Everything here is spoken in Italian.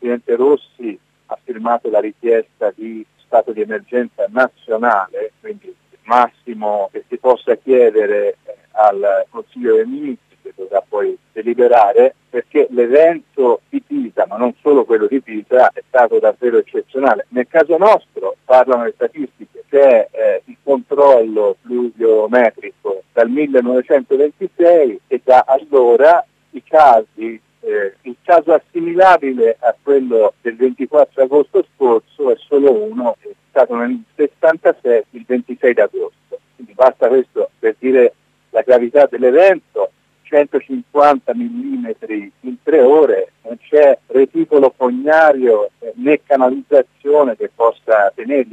Presidente Rossi ha firmato la richiesta di stato di emergenza nazionale, quindi il massimo che si possa chiedere al Consiglio dei Ministri, che dovrà poi deliberare, perché l'evento di Pisa, ma non solo quello di Pisa, è stato davvero eccezionale. Nel caso nostro, parlano le statistiche, c'è il controllo pluviometrico dal 1926 e da allora i casi, il caso assimilabile a quello del 24 agosto scorso è solo uno, è stato nel 66, il 26 d'agosto. Quindi basta questo per dire la gravità dell'evento. 150 millimetri in 3 ore, non c'è reticolo fognario né canalizzazione che possa tenerli.